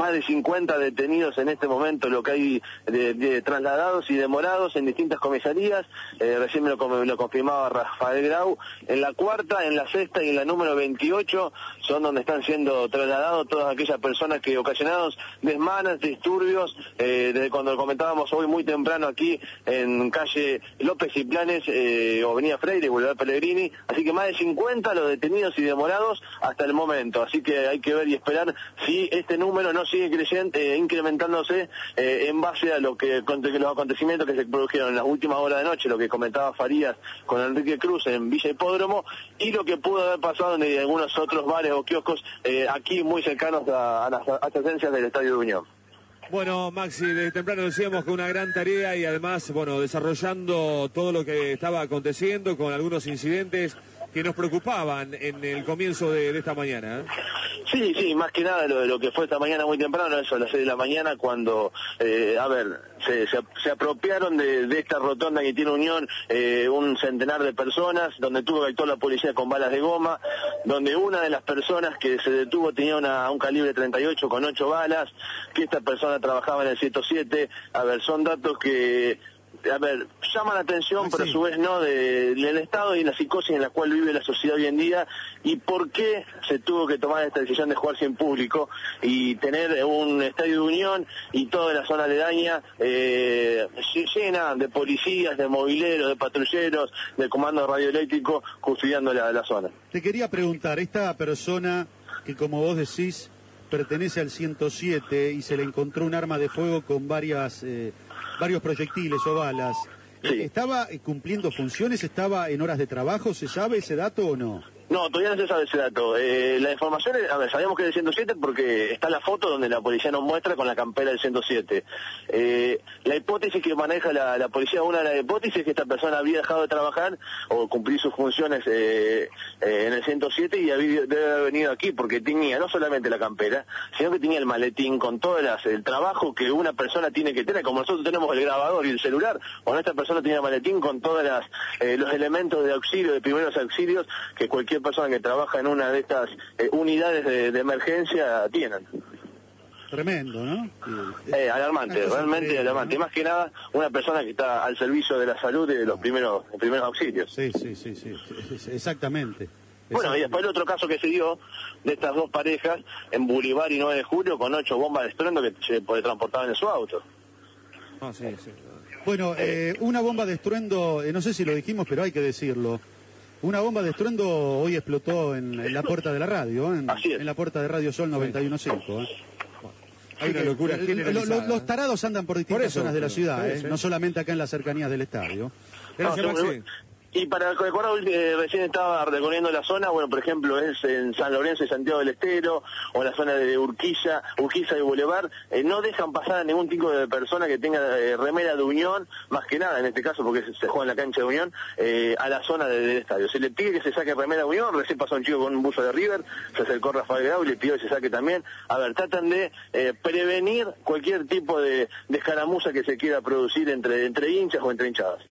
más de 50 detenidos en este momento, lo que hay de trasladados y demorados en distintas comisarías. Recién me lo confirmaba Rafael Grau. En la cuarta, en la sexta y en la número 28 son donde están siendo trasladados todas aquellas personas que ocasionados desmanes, disturbios, desde cuando lo comentábamos hoy muy temprano aquí en calle López y Planes, o Avenida Freire, Boulevard Pellegrini. Así que más de 50 los detenidos y demorados hasta el momento. Así que hay que ver y esperar si este número no sigue incrementándose en base a los acontecimientos que se produjeron en las últimas horas de noche, lo que comentaba Farías con Enrique Cruz en Villa Hipódromo, y lo que pudo haber pasado en algunos otros bares o kioscos aquí muy cercanos a las adyacencias del Estadio de Unión. Bueno, Maxi, desde temprano decíamos que una gran tarea y además, bueno, desarrollando todo lo que estaba aconteciendo con algunos incidentes que nos preocupaban en el comienzo de esta mañana, ¿eh? Sí, más que nada lo que fue esta mañana muy temprano, eso a las 6 de la mañana, cuando, se apropiaron de esta rotonda que tiene Unión, un centenar de personas, donde tuvo que actuar la policía con balas de goma, donde una de las personas que se detuvo tenía un calibre 38 con 8 balas, que esta persona trabajaba en el 107. Son datos que llaman la atención, pero a su vez no, del estado y la psicosis en la cual vive la sociedad hoy en día, y por qué se tuvo que tomar esta decisión de jugar sin público y tener un estadio de Unión y toda la zona aledaña llena de policías, de mobileros, de patrulleros, del comando radioeléctrico custodiando la zona. Te quería preguntar, esta persona que, como vos decís, pertenece al 107 y se le encontró un arma de fuego con varios proyectiles o balas. Sí. ¿Estaba cumpliendo funciones? ¿Estaba en horas de trabajo? ¿Se sabe ese dato o no? No, todavía no se sabe ese dato. La información, sabíamos que es del 107 porque está la foto donde la policía nos muestra con la campera del 107. La hipótesis que maneja la policía, una de las hipótesis es que esta persona había dejado de trabajar o cumplir sus funciones en el 107 y debe haber venido aquí porque tenía no solamente la campera, sino que tenía el maletín con todo el trabajo que una persona tiene que tener, como nosotros tenemos el grabador y el celular. Bueno, esta persona tenía el maletín con todos los elementos de auxilio, de primeros auxilios, que cualquier persona que trabaja en una de estas unidades de emergencia tienen. Tremendo, ¿no? Alarmante, realmente alarmante. Y más que nada, una persona que está al servicio de la salud y de los primeros auxilios. Sí, exactamente. Bueno, y después el otro caso que se dio de estas dos parejas en Boulevard y 9 de Julio con 8 bombas de estruendo que se transportaban en su auto. Sí. Bueno, una bomba de estruendo, no sé si lo dijimos, pero hay que decirlo. Una bomba de estruendo hoy explotó en la puerta de la radio, en la puerta de Radio Sol 91.5. Hay una locura generalizada. Los tarados andan por distintas zonas de la ciudad, no solamente acá en las cercanías del estadio. Gracias, Maxi. Y para recordar, recién estaba recorriendo la zona, bueno, por ejemplo, es en San Lorenzo y Santiago del Estero, o en la zona de Urquiza y Boulevard, no dejan pasar a ningún tipo de persona que tenga remera de Unión, más que nada en este caso, porque se juega en la cancha de Unión, a la zona del estadio. Se le pide que se saque remera de Unión, recién pasó un chico con un buzo de River, se acercó Rafael Grau y le pidió que se saque también. Tratan de prevenir cualquier tipo de escaramuza que se quiera producir entre hinchas o entre hinchadas.